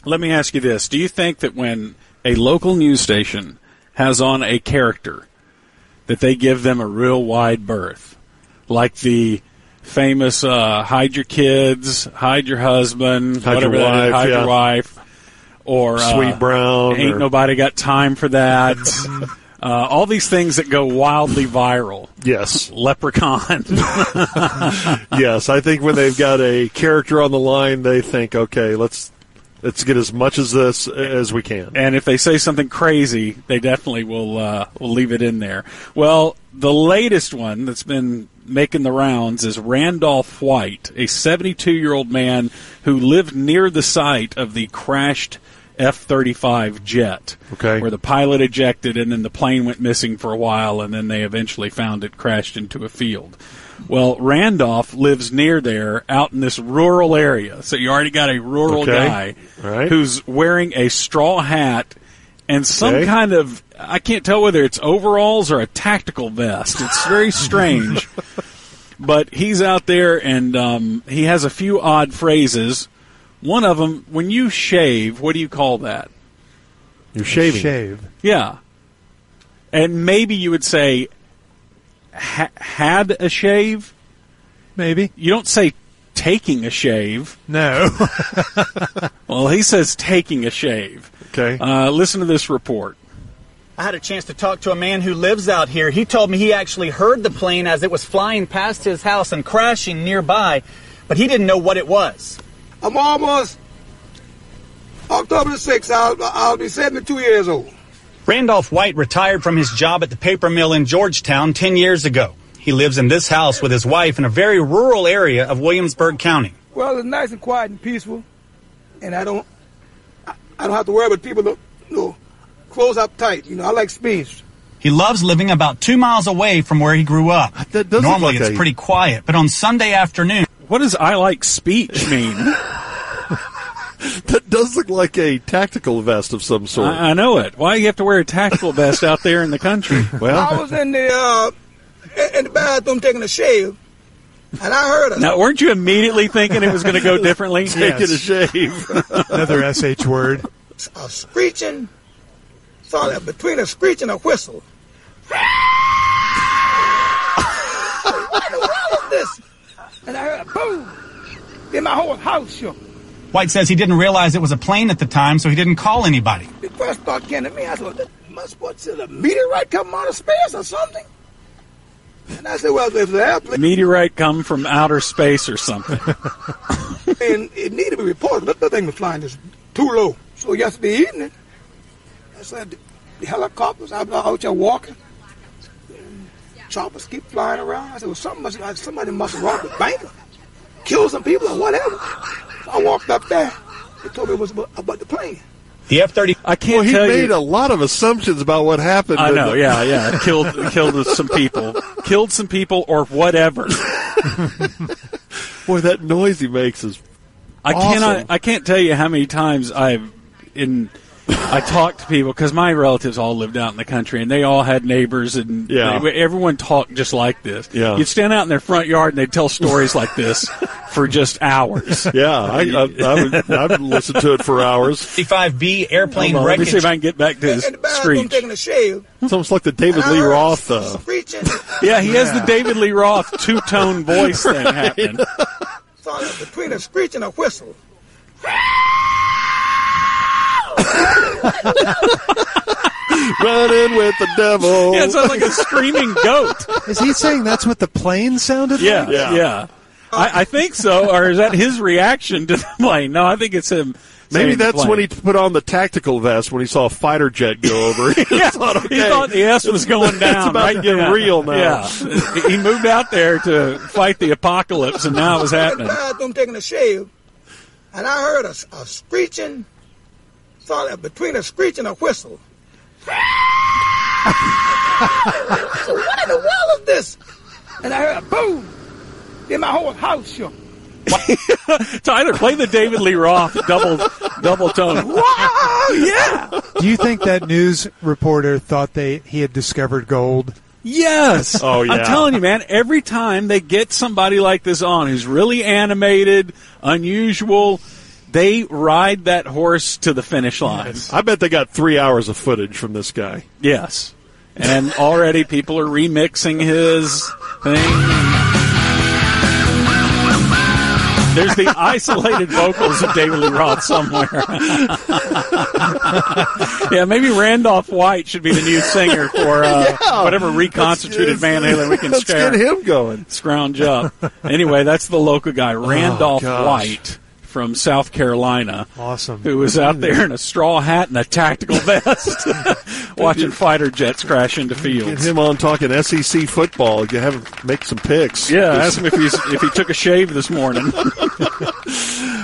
Let me ask you this. Do you think that when a local news station has on a character that they give them a real wide berth, like the famous hide your kids, hide your husband, hide whatever your wife, hide your wife, or Sweet Brown, ain't nobody got time for that. All these things that go wildly viral. Yes. Leprechaun. Yes, I think when they've got a character on the line, they think, okay, let's get as much as this as we can. And if they say something crazy, they definitely will leave it in there. Well, the latest one that's been making the rounds is Randolph White, a 72-year-old man who lived near the site of the crashed F-35 jet, where the pilot ejected and then the plane went missing for a while, and then they eventually found it crashed into a field. Well, Randolph lives near there, out in this rural area. So you already got a rural guy who's wearing a straw hat and some kind of, I can't tell whether it's overalls or a tactical vest. It's very strange. But he's out there, and he has a few odd phrases. One of them, when you shave, what do you call that? You're shaving. Shave. Yeah. And maybe you would say, had a shave? Maybe. You don't say taking a shave. No. Well, he says taking a shave. Okay. Listen to this report. I had a chance to talk to a man who lives out here. He told me he actually heard the plane as it was flying past his house and crashing nearby, but he didn't know what it was. I'm almost October the 6th. I'll be 72 years old. Randolph White retired from his job at the paper mill in Georgetown 10 years ago. He lives in this house with his wife in a very rural area of Williamsburg County. Well, it's nice and quiet and peaceful, and I don't have to worry about people close up tight. I like space. He loves living about 2 miles away from where he grew up. Normally it's pretty quiet, but on Sunday afternoon... What does I like speech mean? That does look like a tactical vest of some sort. I know it. Why do you have to wear a tactical vest out there in the country? Well, I was in the bathroom taking a shave, and I heard Now, weren't you immediately thinking it was going to go differently? Taking a shave. Another SH word. A screeching, between a screech and a whistle. What in the world is this? And I heard a boom. Then my whole house shook. White says he didn't realize it was a plane at the time, so he didn't call anybody. The first thought came to me, I said, what's a meteorite coming out of space or something? And I said, well, if the airplane... Meteorite come from outer space or something. And it needed to be reported. That thing was flying just too low. So yesterday evening, I said, the helicopters, I was out there walking. Choppers keep flying around. I said, well, somebody must have robbed the bank, killed some people or whatever. So I walked up there. They told me it was about the plane. The F-30. I can't tell you. He made a lot of assumptions about what happened. I know, yeah. Killed some people. Killed some people or whatever. Boy, that noise he makes is awesome. I can't tell you how many times I talked to people, because my relatives all lived out in the country, and they all had neighbors, and everyone talked just like this. Yeah. You'd stand out in their front yard, and they'd tell stories like this for just hours. Yeah, I would listen to it for hours. 55B airplane wreckage. Let me see if I can get back to his screech. Taking a shave. It's almost like the David Lee Roth. Yeah, he has the David Lee Roth two-tone voice thing happening. Between a screech and a whistle. Running with the devil. Yeah, it sounds like a screaming goat. Is he saying that's what the plane sounded like? Yeah. I think so. Or is that his reaction to the plane? No, I think it's him. Maybe that's when he put on the tactical vest when he saw a fighter jet go over. He thought the S was going down. It's about to get real now. Yeah. He moved out there to fight the apocalypse, and now it was happening. I'm taking a shave, and I heard a screeching, between a screech and a whistle. So what in the world is this? And I heard a boom. Then my whole house shook. Tyler, play the David Lee Roth double tone. Wow, yeah. Do you think that news reporter thought he had discovered gold? Yes. Oh, yeah. I'm telling you, man, every time they get somebody like this on who's really animated, unusual, They ride that horse to the finish line. I bet they got 3 hours of footage from this guy. Yes. And already people are remixing his thing. There's the isolated vocals of David Lee Roth somewhere. Yeah, maybe Randolph White should be the new singer for whatever reconstituted Van Halen we can Let's get him going. scrounge up. Anyway, that's the local guy, Randolph White from South Carolina. Awesome. Who was out there in a straw hat and a tactical vest watching fighter jets crash into Get fields. him on talking SEC football. You have him make some picks. Yeah, ask him if he took a shave this morning.